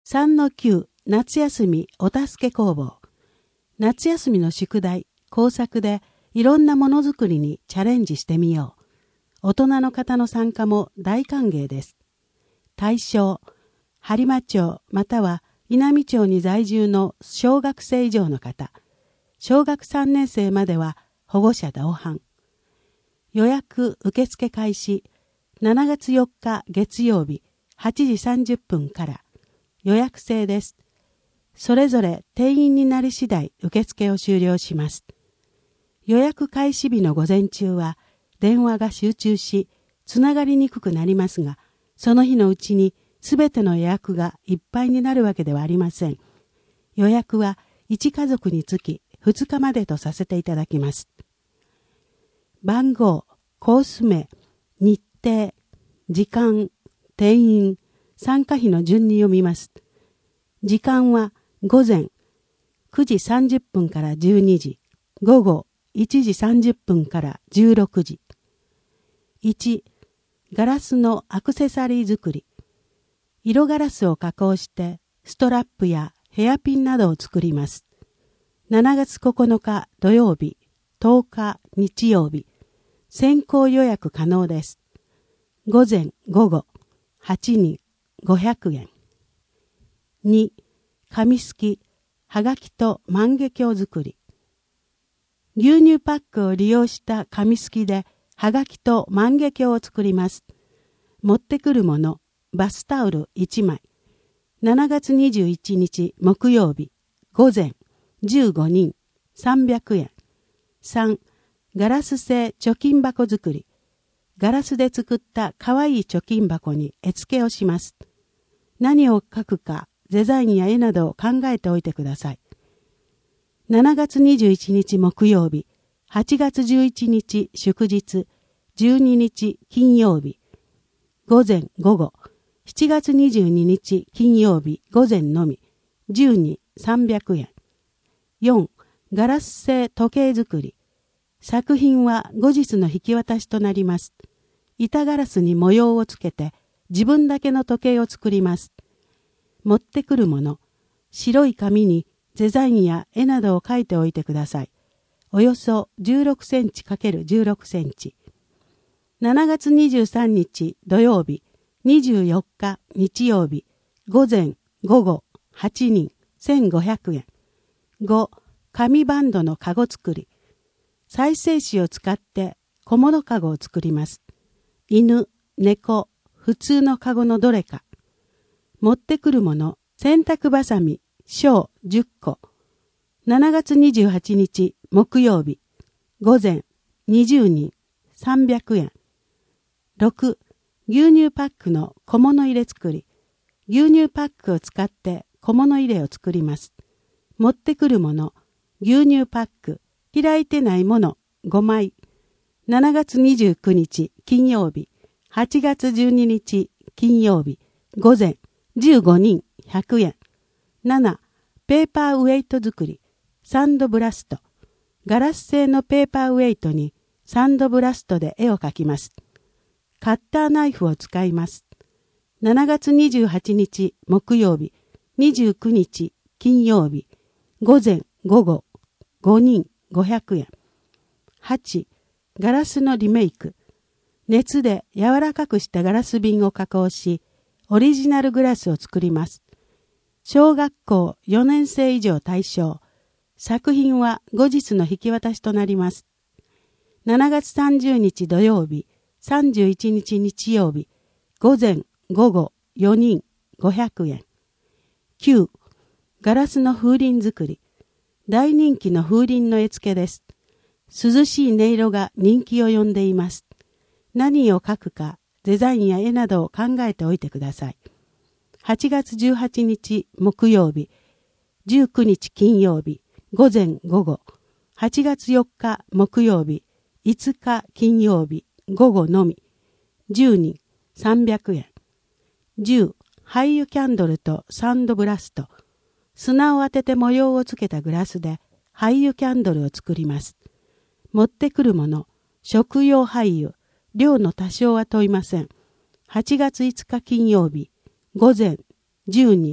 3-9夏休みお助け工房。夏休みの宿題、工作でいろんなものづくりにチャレンジしてみよう。大人の方の参加も大歓迎です。対象、播磨町または稲美町に在住の小学生以上の方。小学3年生までは保護者同伴。予約受付開始、7月4日月曜日8時30分から予約制です。それぞれ定員になり次第受付を終了します。予約開始日の午前中は電話が集中し、つながりにくくなりますが、その日のうちにすべての予約がいっぱいになるわけではありません。予約は1家族につき2日までとさせていただきます。番号、コース名、日程、時間、定員、参加費の順に読みます。時間は午前9時30分から12時、午後1時30分から16時。1、ガラスのアクセサリー作り。色ガラスを加工してストラップやヘアピンなどを作ります。7月9日土曜日、10日日曜日。先行予約可能です。午前午後8人500円。2、紙すき、はがきと万華鏡作り。牛乳パックを利用した紙すきではがきと万華鏡を作ります。持ってくるもの、バスタオル1枚。7月21日木曜日、午前15人300円。3、ガラス製貯金箱作り。ガラスで作ったかわいい貯金箱に絵付けをします。何を書くか、デザインや絵などを考えておいてください。7月21日木曜日、8月11日祝日、12日金曜日、午前午後、7月22日金曜日午前のみ、12、300円。4、ガラス製時計作り。作品は後日の引き渡しとなります。板ガラスに模様をつけて自分だけの時計を作ります。持ってくるもの、白い紙にデザインや絵などを書いておいてください。およそ16センチ ×16 センチ。7月23日土曜日、24日日曜日、午前午後8人1500円。5、紙バンドのカゴ作り。再生紙を使って小物カゴを作ります。犬、猫、普通のカゴのどれか。持ってくるもの、洗濯バサミ、小10個。7月28日木曜日、午前20人300円。6、牛乳パックの小物入れ作り。牛乳パックを使って小物入れを作ります。持ってくるもの、牛乳パック、開いてないもの5枚。7月29日金曜日、8月12日金曜日、午前15人100円。7、ペーパーウェイト作り。サンドブラスト。ガラス製のペーパーウェイトにサンドブラストで絵を描きます。カッターナイフを使います。7月28日木曜日、29日金曜日、午前午後5人500円。8、ガラスのリメイク。熱で柔らかくしたガラス瓶を加工し、オリジナルグラスを作ります。小学校4年生以上対象。作品は後日の引き渡しとなります。7月30日土曜日、31日日曜日、午前午後4人500円。9、ガラスの風鈴作り。大人気の風鈴の絵付けです。涼しい音色が人気を呼んでいます。何を描くか、デザインや絵などを考えておいてください。8月18日木曜日、19日金曜日、午前午後、8月4日木曜日、5日金曜日、午後のみ、10人300円。10、廃油キャンドルとサンドブラスト。砂を当てて模様をつけたグラスで廃油キャンドルを作ります。持ってくるもの、食用廃油、量の多少は問いません。8月5日金曜日、午前10人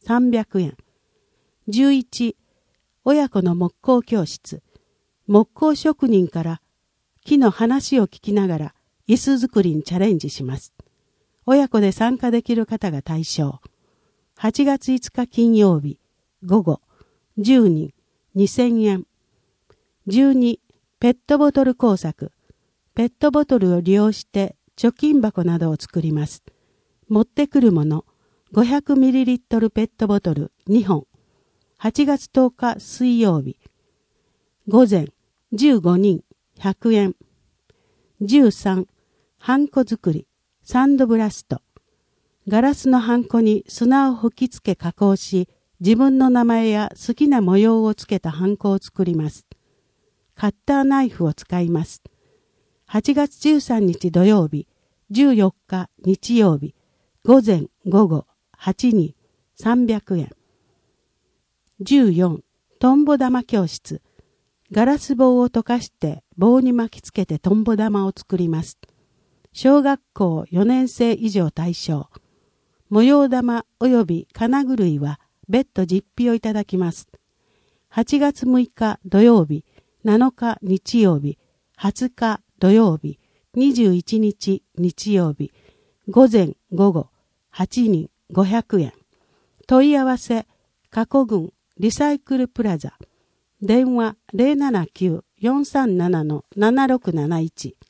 300円。11、親子の木工教室。木工職人から木の話を聞きながら椅子作りにチャレンジします。親子で参加できる方が対象。8月5日金曜日、午後、10人、2000円。12、ペットボトル工作。ペットボトルを利用して貯金箱などを作ります。持ってくるもの、500ml ペットボトル2本。8月10日水曜日。午前、15人、100円。13、ハンコ作り、サンドブラスト。ガラスのハンコに砂を吹き付け加工し、自分の名前や好きな模様をつけたハンコを作ります。カッターナイフを使います。8月13日土曜日、14日日曜日、午前午後8人、300円。14、トンボ玉教室。ガラス棒を溶かして棒に巻きつけてトンボ玉を作ります。小学校4年生以上対象。模様玉及び金具類は別途実費をいただきます。8月6日土曜日、7日日曜日、20日土曜日、21日日曜日、午前午後8人500円。問い合わせ、加古郡リサイクルプラザ。電話 079-437-7671